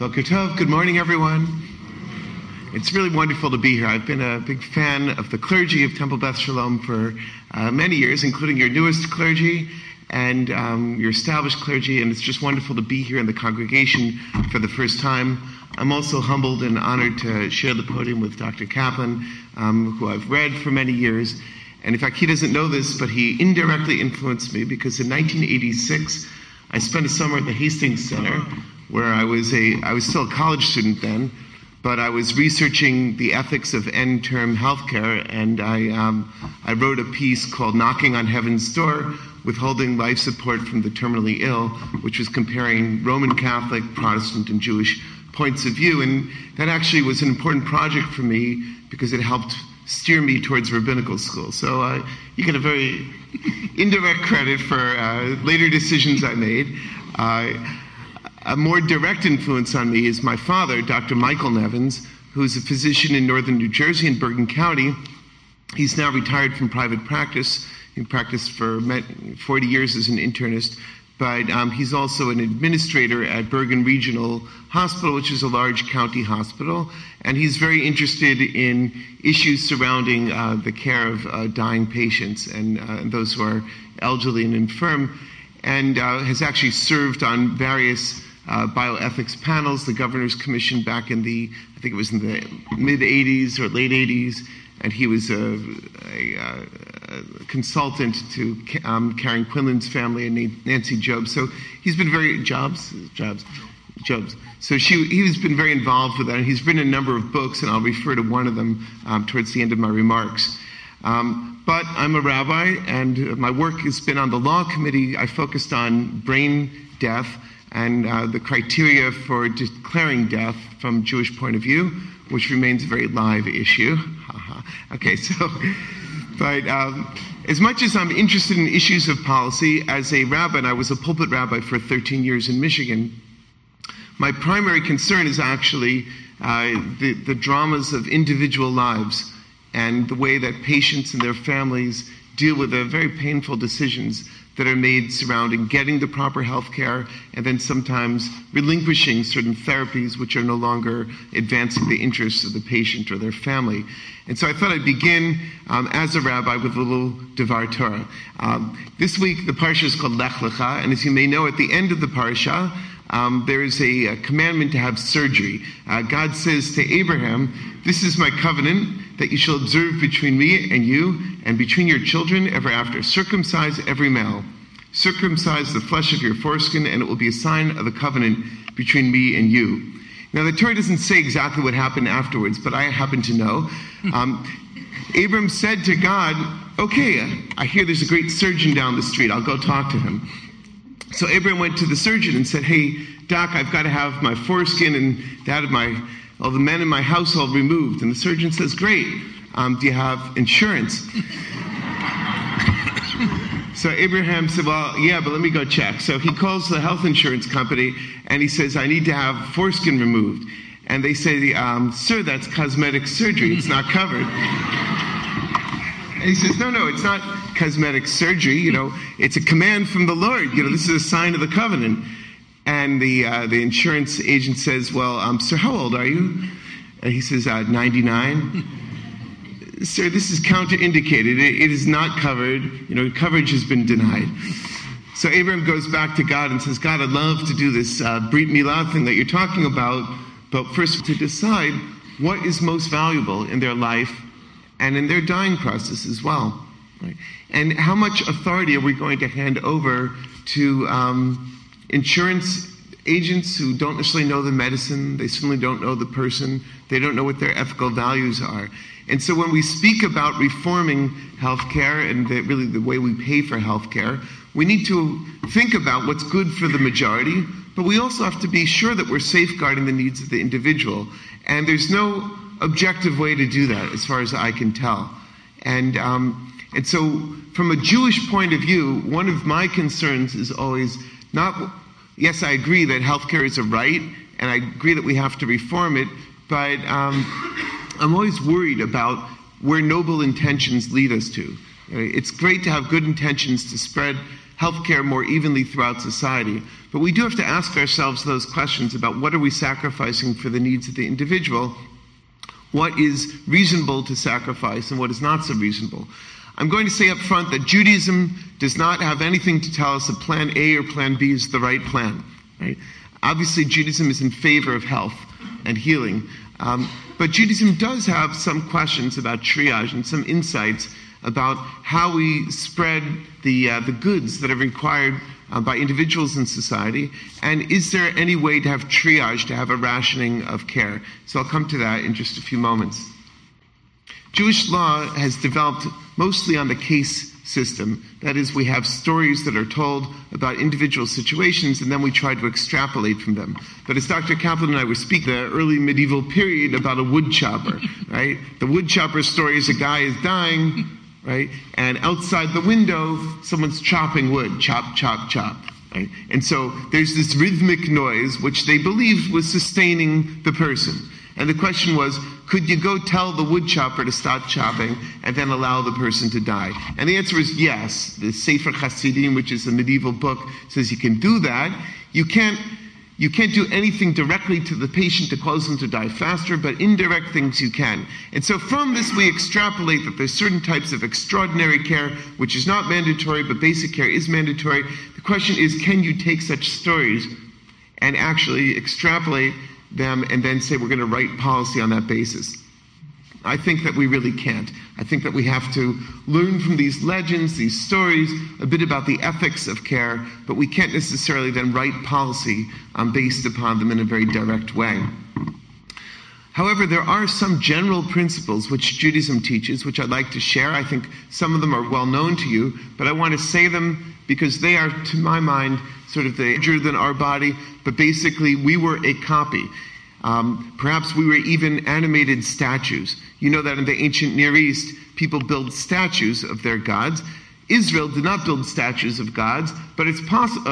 Boker Tov, good morning everyone. It's really wonderful to be here. I've been a big fan of the clergy of Temple Beth Shalom for many years, including your newest clergy and your established clergy, and it's just wonderful to be here in the congregation for the first time. I'm also humbled and honored to share the podium with Dr. Kaplan, who I've read for many years. And in fact, he doesn't know this, but he indirectly influenced me because in 1986, I spent a summer at the Hastings Center where I was still a college student then, but I was researching the ethics of end-term healthcare, and I wrote a piece called Knocking on Heaven's Door, Withholding Life Support from the Terminally Ill, which was comparing Roman Catholic, Protestant, and Jewish points of view. And that actually was an important project for me because it helped steer me towards rabbinical school. So you get a very indirect credit for later decisions I made. A more direct influence on me is my father, Dr. Michael Nevins, who's a physician in northern New Jersey in Bergen County. He's now retired from private practice. He practiced for 40 years as an internist, but he's also an administrator at Bergen Regional Hospital, which is a large county hospital, and he's very interested in issues surrounding the care of dying patients and those who are elderly and infirm, and has actually served on various bioethics panels, the Governor's Commission back in the mid-'80s or late '80s, and he was a consultant to Karen Quinlan's family and Nancy Jobs. So he's been very Jobs. So he's been very involved with that, and he's written a number of books, and I'll refer to one of them towards the end of my remarks. But I'm a rabbi, and my work has been on the law committee. I focused on brain death and the criteria for declaring death from Jewish point of view, which remains a very live issue. Okay, so, but as much as I'm interested in issues of policy, as a rabbi, and I was a pulpit rabbi for 13 years in Michigan, my primary concern is actually the dramas of individual lives and the way that patients and their families deal with the very painful decisions that are made surrounding getting the proper health care and then sometimes relinquishing certain therapies which are no longer advancing the interests of the patient or their family. And so I thought I'd begin as a rabbi with a little Devar Torah. This week the parsha is called Lech Lecha, and as you may know, at the end of the parsha, there is a commandment to have surgery. God says to Abraham, "This is my covenant that you shall observe between me and you, and between your children ever after. Circumcise every male. Circumcise the flesh of your foreskin, and it will be a sign of the covenant between me and you." Now, the Torah doesn't say exactly what happened afterwards, but I happen to know. Abram said to God, "Okay, I hear there's a great surgeon down the street. I'll go talk to him." So Abram went to the surgeon and said, "Hey, Doc, I've got to have my foreskin and that of all the men in my household removed." And the surgeon says, "Great. Do you have insurance?" So Abraham said, "Well, yeah, but let me go check." So he calls the health insurance company and he says, "I need to have foreskin removed." And they say, "Sir, that's cosmetic surgery. It's not covered." And he says, No, it's not cosmetic surgery. It's a command from the Lord. This is a sign of the covenant." And the insurance agent says, "Well, sir, how old are you?" And he says, 99. "Sir, this is counterindicated. It is not covered. Coverage has been denied." So Abraham goes back to God and says, "God, I'd love to do this Brit Milah thing that you're talking about, but first to decide what is most valuable in their life and in their dying process as well. Right? And how much authority are we going to hand over to insurance agents who don't necessarily know the medicine, they certainly don't know the person, they don't know what their ethical values are." And so when we speak about reforming healthcare and really the way we pay for healthcare, we need to think about what's good for the majority, but we also have to be sure that we're safeguarding the needs of the individual. And there's no objective way to do that, as far as I can tell. And so from a Jewish point of view, one of my concerns is always not, yes, I agree that healthcare is a right, and I agree that we have to reform it, but I'm always worried about where noble intentions lead us to. It's great to have good intentions to spread healthcare more evenly throughout society. But we do have to ask ourselves those questions about what are we sacrificing for the needs of the individual, what is reasonable to sacrifice, and what is not so reasonable. I'm going to say up front that Judaism does not have anything to tell us that plan A or plan B is the right plan. Right? Obviously, Judaism is in favor of health and healing, but Judaism does have some questions about triage and some insights about how we spread the goods that are required by individuals in society, and is there any way to have triage, to have a rationing of care? So I'll come to that in just a few moments. Jewish law has developed mostly on the case system. That is, we have stories that are told about individual situations, and then we try to extrapolate from them. But as Dr. Kaplan and I were speaking, the early medieval period about a wood chopper, right? The wood chopper story is a guy is dying, right? And outside the window, someone's chopping wood, chop, chop, chop, right? And so there's this rhythmic noise, which they believed was sustaining the person. And the question was, could you go tell the wood chopper to stop chopping and then allow the person to die? And the answer is yes. The Sefer Hasidim, which is a medieval book, says you can do that. You can't do anything directly to the patient to cause them to die faster, but indirect things you can. And so from this we extrapolate that there's certain types of extraordinary care, which is not mandatory, but basic care is mandatory. The question is, can you take such stories and actually extrapolate them and then say we're going to write policy on that basis? I think that we really can't. I think that we have to learn from these legends, these stories, a bit about the ethics of care, but we can't necessarily then write policy based upon them in a very direct way. However, there are some general principles which Judaism teaches, which I'd like to share. I think some of them are well known to you, but I want to say them because they are, to my mind, sort of larger than our body, but basically we were a copy. Perhaps we were even animated statues. You know that in the ancient Near East, people build statues of their gods. Israel did not build statues of gods, but it's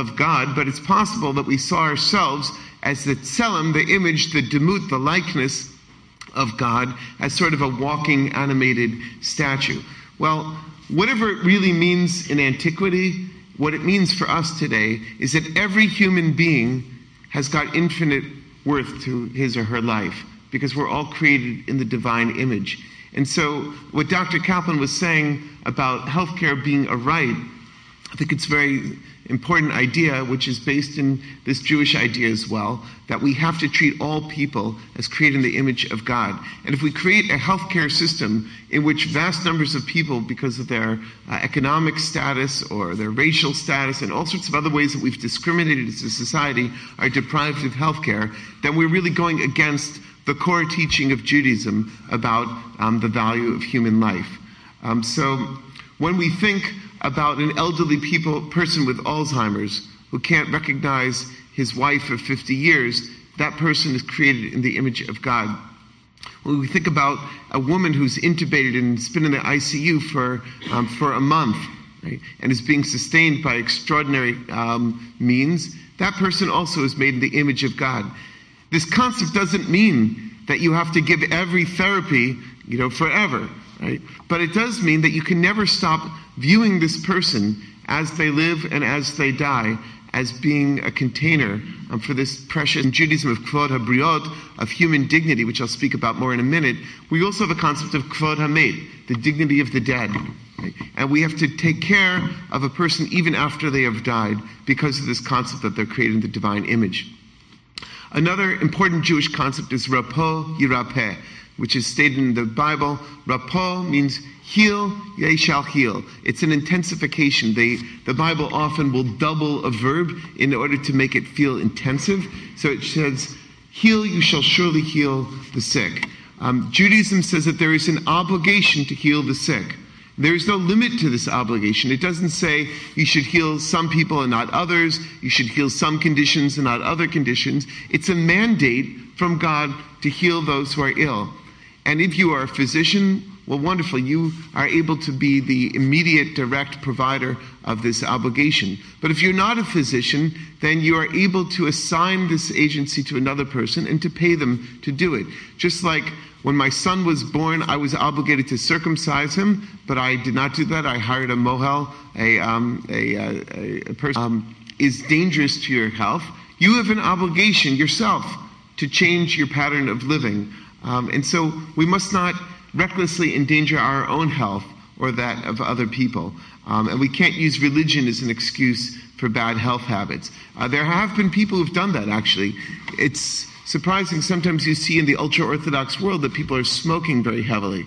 possible that we saw ourselves as the tselem, the image, the demut, the likeness of God, as sort of a walking, animated statue. Well, whatever it really means in antiquity, what it means for us today is that every human being has got infinite worth to his or her life, because we're all created in the divine image. And so what Dr. Kaplan was saying about healthcare being a right, I think it's a very important idea, which is based in this Jewish idea as well, that we have to treat all people as created in the image of God. And if we create a healthcare system in which vast numbers of people, because of their economic status or their racial status and all sorts of other ways that we've discriminated as a society, are deprived of healthcare, then we're really going against the core teaching of Judaism about the value of human life. So when we think about an elderly person with Alzheimer's who can't recognize his wife of 50 years, that person is created in the image of God. When we think about a woman who's intubated and has been in the ICU for a month, right, and is being sustained by extraordinary means, that person also is made in the image of God. This concept doesn't mean that you have to give every therapy, forever, right? But it does mean that you can never stop viewing this person as they live and as they die as being a container for this precious Judaism of Kvod HaBriot, of human dignity, which I'll speak about more in a minute. We also have a concept of Kvod HaMet, the dignity of the dead. Right? And we have to take care of a person even after they have died because of this concept that they're created in the divine image. Another important Jewish concept is Rapo Yirapeh, which is stated in the Bible. Rapo means heal, ye shall heal. It's an intensification. The Bible often will double a verb in order to make it feel intensive. So it says, heal, you shall surely heal the sick. Judaism says that there is an obligation to heal the sick. There is no limit to this obligation. It doesn't say you should heal some people and not others. You should heal some conditions and not other conditions. It's a mandate from God to heal those who are ill. And if you are a physician, well, wonderful, you are able to be the immediate, direct provider of this obligation. But if you're not a physician, then you are able to assign this agency to another person and to pay them to do it. Just like when my son was born, I was obligated to circumcise him, but I did not do that. I hired a mohel, a person is dangerous to your health. You have an obligation yourself to change your pattern of living. And so we must not recklessly endanger our own health or that of other people. And we can't use religion as an excuse for bad health habits. There have been people who've done that, actually. It's surprising. Sometimes you see in the ultra-Orthodox world that people are smoking very heavily.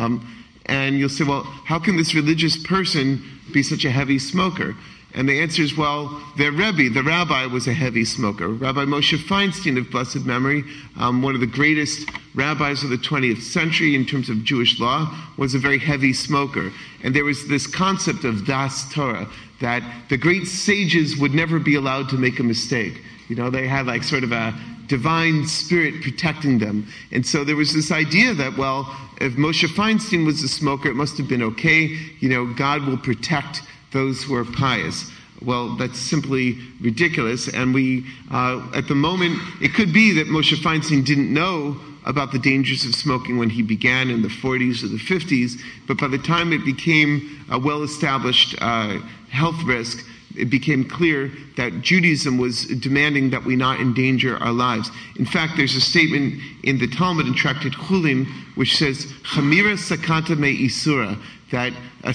And you'll say, well, how can this religious person be such a heavy smoker? And the answer is, well, their Rebbe, the rabbi, was a heavy smoker. Rabbi Moshe Feinstein of blessed memory, one of the greatest rabbis of the 20th century in terms of Jewish law, was a very heavy smoker. And there was this concept of Das Torah, that the great sages would never be allowed to make a mistake. You know, they had like sort of a divine spirit protecting them. And so there was this idea that, well, if Moshe Feinstein was a smoker, it must have been okay. You know, God will protect those who are pious. Well, that's simply ridiculous. And we, at the moment, it could be that Moshe Feinstein didn't know about the dangers of smoking when he began in the 40s or the 50s, but by the time it became a well-established health risk, it became clear that Judaism was demanding that we not endanger our lives. In fact, there's a statement in the Talmud in Tractate Chulin which says, Chamira sakanta me isura, that a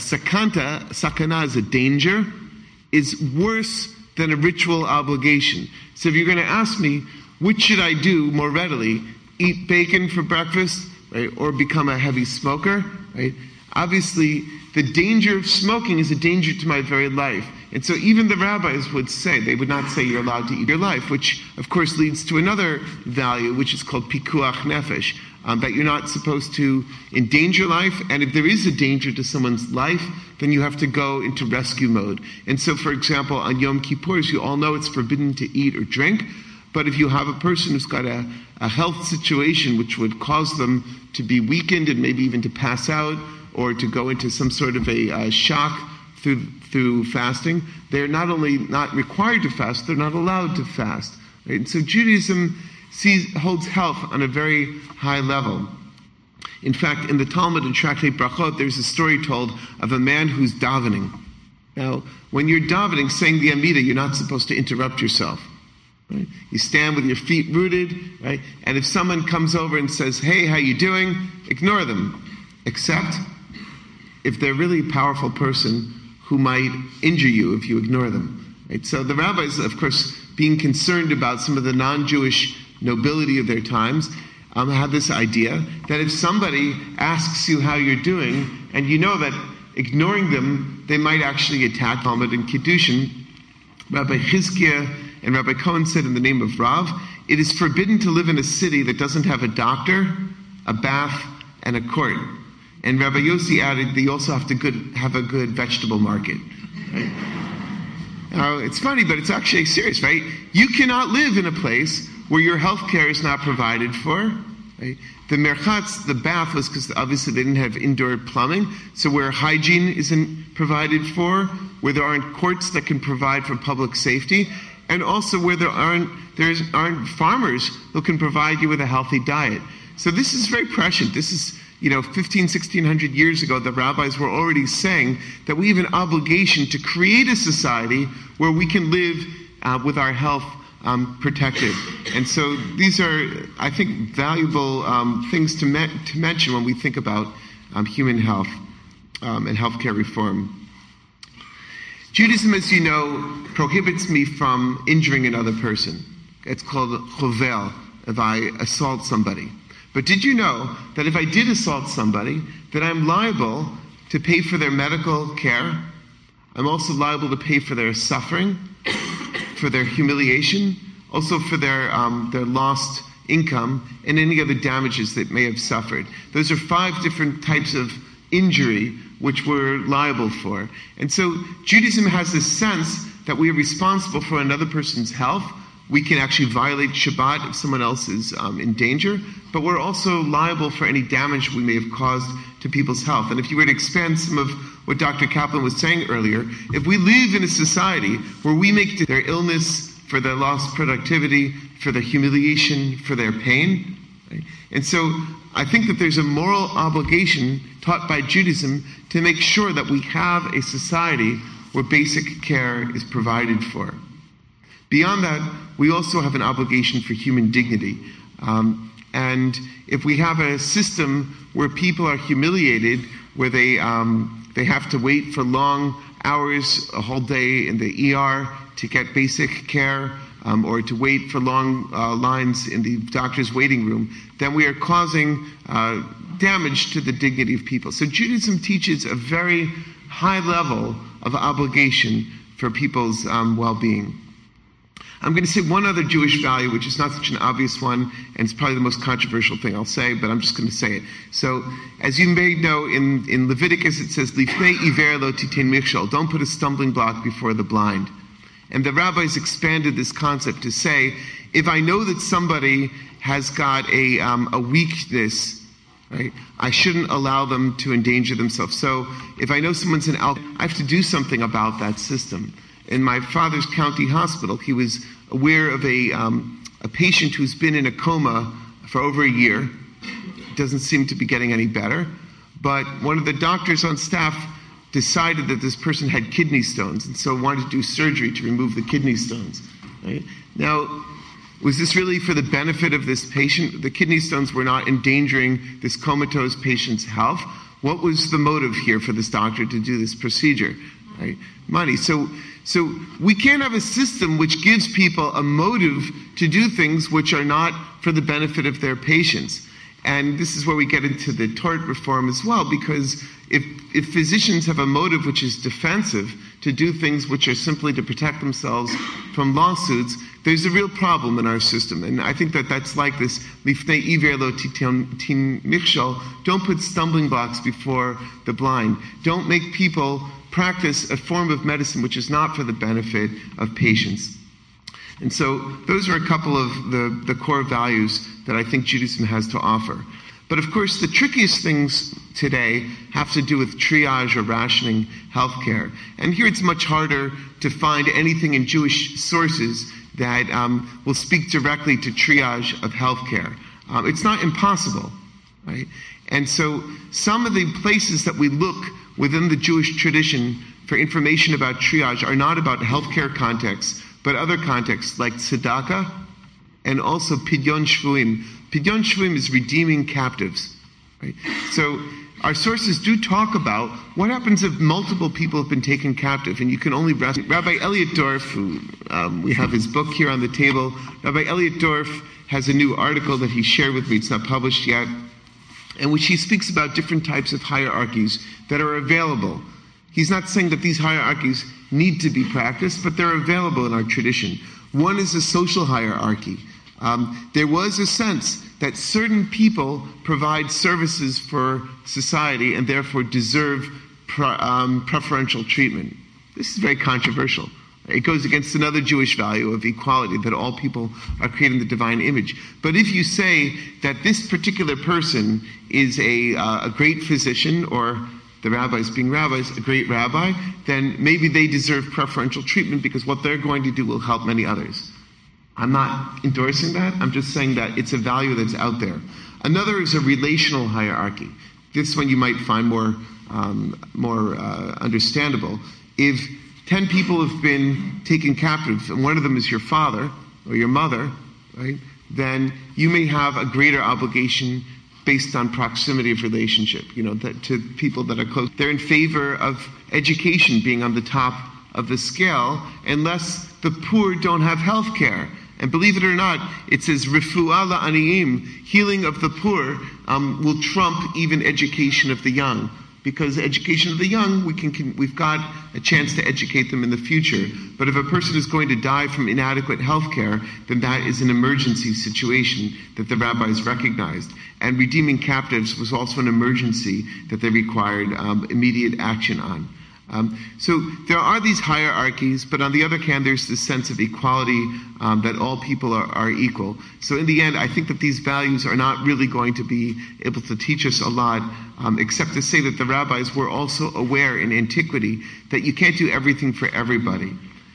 sakana is a danger, is worse than a ritual obligation. So if you're going to ask me, which should I do more readily? Eat bacon for breakfast, right, or become a heavy smoker, right? Obviously, the danger of smoking is a danger to my very life. And so even the rabbis would say, they would not say you're allowed to eat your life, which of course leads to another value, which is called pikuach nefesh, that you're not supposed to endanger life, and if there is a danger to someone's life, then you have to go into rescue mode. And so, for example, on Yom Kippur, as you all know, it's forbidden to eat or drink, but if you have a person who's got a health situation which would cause them to be weakened and maybe even to pass out or to go into some sort of a shock through fasting, they're not only not required to fast, they're not allowed to fast. Right? And so Judaism holds health on a very high level. In fact, in the Talmud in Tractate Brachot, there's a story told of a man who's davening. Now, when you're davening, saying the Amidah, you're not supposed to interrupt yourself. Right? You stand with your feet rooted, right? And if someone comes over and says, hey, how you doing? Ignore them. Except if they're really a powerful person who might injure you if you ignore them. Right? So the rabbis, of course, being concerned about some of the non-Jewish nobility of their times, had this idea that if somebody asks you how you're doing, and you know that ignoring them, they might actually attack Talmud and Kiddushin, Rabbi Chizkiah and Rabbi Cohen said in the name of Rav, it is forbidden to live in a city that doesn't have a doctor, a bath, and a court. And Rabbi Yossi added, they also have to have a good vegetable market. Right? Now, it's funny, but it's actually serious, right? You cannot live in a place where your health care is not provided for. Right? The merchatz, the bath, was because obviously they didn't have indoor plumbing, so where hygiene isn't provided for, where there aren't courts that can provide for public safety, and also where there aren't farmers who can provide you with a healthy diet. So this is very prescient. This is, 1600 years ago, the rabbis were already saying that we have an obligation to create a society where we can live with our health protected. And so these are, I think, valuable things to mention when we think about human health and healthcare reform. Judaism, as you know, prohibits me from injuring another person. It's called chovel, if I assault somebody. But did you know that if I did assault somebody, that I'm liable to pay for their medical care? I'm also liable to pay for their suffering, for their humiliation, also for their lost income, and any other damages that may have suffered. Those are 5 different types of injury which we're liable for. And so Judaism has this sense that we are responsible for another person's health We can actually violate Shabbat if someone else is in danger, but we're also liable for any damage we may have caused to people's health. And if you were to expand some of what Dr. Kaplan was saying earlier, if we live in a society where we make their illness, for their lost productivity, for their humiliation, for their pain, right? And so I think that there's a moral obligation taught by Judaism to make sure that we have a society where basic care is provided for. Beyond that, we also have an obligation for human dignity. And if we have a system where people are humiliated, where they have to wait for long hours, a whole day in the ER to get basic care, or to wait for long lines in the doctor's waiting room, then we are causing damage to the dignity of people. So Judaism teaches a very high level of obligation for people's well-being. I'm going to say one other Jewish value, which is not such an obvious one, and it's probably the most controversial thing I'll say, but I'm just going to say it. So, as you may know, in Leviticus it says, Lifnei iver lo titen michshol, don't put a stumbling block before the blind. And the rabbis expanded this concept to say, if I know that somebody has got a weakness, right, I shouldn't allow them to endanger themselves. So, if I know someone's an alcoholic, I have to do something about that system. In my father's county hospital, he was aware of a patient who's been in a coma for over a year. Doesn't seem to be getting any better. But one of the doctors on staff decided that this person had kidney stones, and so wanted to do surgery to remove the kidney stones. Right? Now, was this really for the benefit of this patient? The kidney stones were not endangering this comatose patient's health. What was the motive here for this doctor to do this procedure? Right? Money. So we can't have a system which gives people a motive to do things which are not for the benefit of their patients. And this is where we get into the tort reform as well, because if physicians have a motive which is defensive to do things which are simply to protect themselves from lawsuits, there's a real problem in our system. And I think that that's like this, Lifnei iver lo titen michshol, don't put stumbling blocks before the blind. Don't make people practice a form of medicine which is not for the benefit of patients. And so those are a couple of the core values that I think Judaism has to offer. But of course, the trickiest things today have to do with triage or rationing healthcare. And here it's much harder to find anything in Jewish sources that will speak directly to triage of healthcare. It's not impossible, right? And so some of the places that we look within the Jewish tradition for information about triage are not about healthcare contexts, but other contexts like tzedakah and also pidyon shvuim. Pidyon shvuim is redeeming captives. Right? So our sources do talk about what happens if multiple people have been taken captive and you can only rescue. Rabbi Elliot Dorff, who we have his book here on the table, Rabbi Elliot Dorff has a new article that he shared with me. It's not published yet, in which he speaks about different types of hierarchies that are available. He's not saying that these hierarchies need to be practiced, but they're available in our tradition. One is a social hierarchy. There was a sense that certain people provide services for society and therefore deserve preferential treatment. This is very controversial. It goes against another Jewish value of equality, that all people are created in the divine image. But if you say that this particular person is a great physician, or the rabbis being rabbis, a great rabbi, then maybe they deserve preferential treatment because what they're going to do will help many others. I'm not endorsing that. I'm just saying that it's a value that's out there. Another is a relational hierarchy. This one you might find more understandable. If 10 people have been taken captive, and one of them is your father or your mother, right? Then you may have a greater obligation based on proximity of relationship, to people that are close. They're in favor of education being on the top of the scale, unless the poor don't have health care. And believe it or not, it says refuah la'aniyim, healing of the poor, will trump even education of the young. Because education of the young, we've got a chance to educate them in the future. But if a person is going to die from inadequate health care, then that is an emergency situation that the rabbis recognized. And redeeming captives was also an emergency that they required immediate action on. So there are these hierarchies, but on the other hand, there's this sense of equality, that all people are equal. So in the end, I think that these values are not really going to be able to teach us a lot, except to say that the rabbis were also aware in antiquity that you can't do everything for everybody.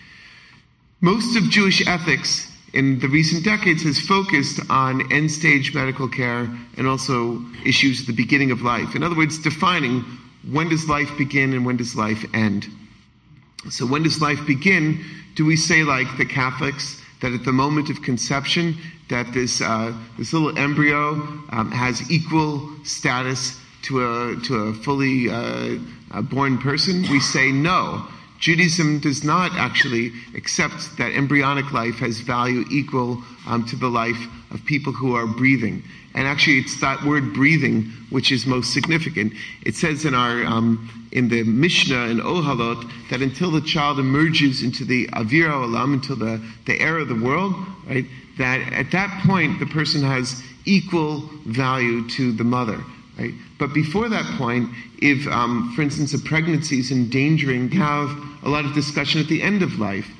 Most of Jewish ethics in the recent decades has focused on end-stage medical care and also issues at the beginning of life. In other words, defining when does life begin and when does life end. So when does life begin? Do we say, like the Catholics, that at the moment of conception, that this little embryo has equal status to a fully born person? We say no. Judaism does not actually accept that embryonic life has value equal to the life of people who are breathing. And actually, it's that word breathing which is most significant. It says in in the Mishnah in Ohalot that until the child emerges into the Avir Olam, until the air of the world, right, that at that point the person has equal value to the mother. Right? But before that point, if, for instance, a pregnancy is endangering, have a lot of discussion at the end of life.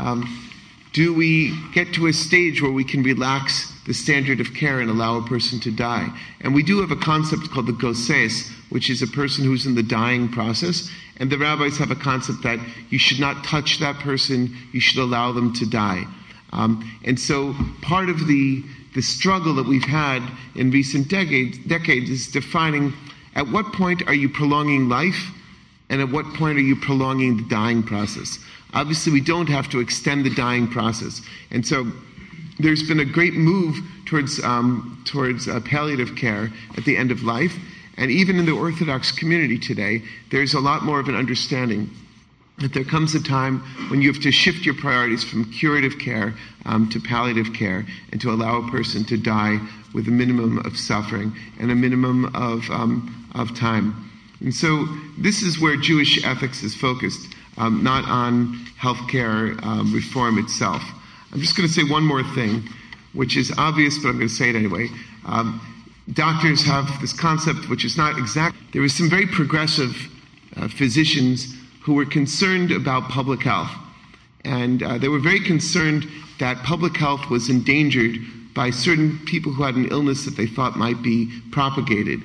Do we get to a stage where we can relax the standard of care and allow a person to die? And we do have a concept called the goses, which is a person who's in the dying process. And the rabbis have a concept that you should not touch that person, you should allow them to die. And so part of the struggle that we've had in recent decades is defining at what point are you prolonging life and at what point are you prolonging the dying process. Obviously, we don't have to extend the dying process. And so there's been a great move towards palliative care at the end of life. And even in the Orthodox community today, there's a lot more of an understanding that there comes a time when you have to shift your priorities from curative care to palliative care and to allow a person to die with a minimum of suffering and a minimum of time. And so this is where Jewish ethics is focused, not on healthcare reform itself. I'm just going to say one more thing, which is obvious, but I'm going to say it anyway. Doctors have this concept, which is not exact. There were some very progressive physicians who were concerned about public health. And they were very concerned that public health was endangered by certain people who had an illness that they thought might be propagated.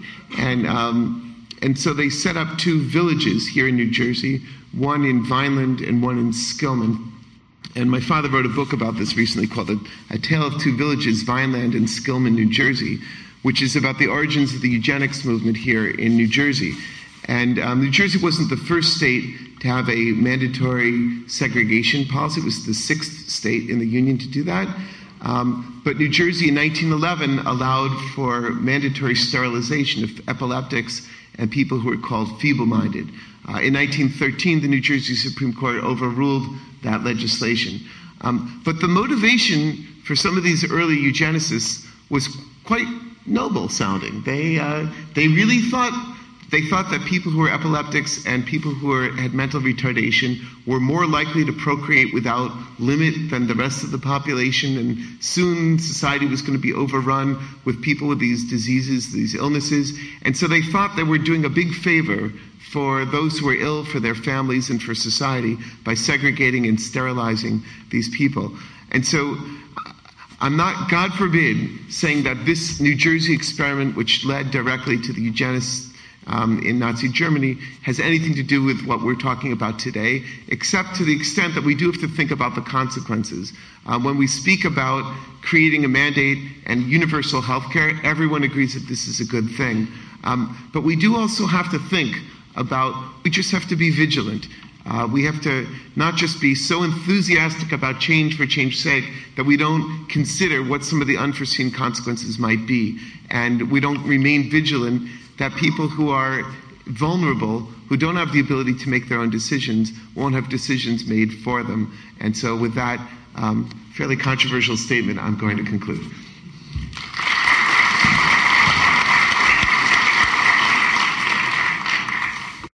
And so they set up two villages here in New Jersey, one in Vineland and one in Skillman. And my father wrote a book about this recently called A Tale of Two Villages, Vineland and Skillman, New Jersey, which is about the origins of the eugenics movement here in New Jersey. And New Jersey wasn't the first state to have a mandatory segregation policy. It was the sixth state in the Union to do that. But New Jersey in 1911 allowed for mandatory sterilization of epileptics and people who were called feeble-minded. In 1913, the New Jersey Supreme Court overruled that legislation. But the motivation for some of these early eugenicists was quite noble sounding. They really thought that people who were epileptics and people who had mental retardation were more likely to procreate without limit than the rest of the population, and soon society was going to be overrun with people with these diseases, these illnesses. And so they thought they were doing a big favor for those who were ill, for their families, and for society by segregating and sterilizing these people. And so I'm not, God forbid, saying that this New Jersey experiment, which led directly to the eugenists in Nazi Germany, has anything to do with what we're talking about today, except to the extent that we do have to think about the consequences. When we speak about creating a mandate and universal health care, everyone agrees that this is a good thing. But we do also have to think about, we just have to be vigilant. We have to not just be so enthusiastic about change for change's sake that we don't consider what some of the unforeseen consequences might be. And we don't remain vigilant that people who are vulnerable, who don't have the ability to make their own decisions, won't have decisions made for them. And so with that fairly controversial statement, I'm going to conclude.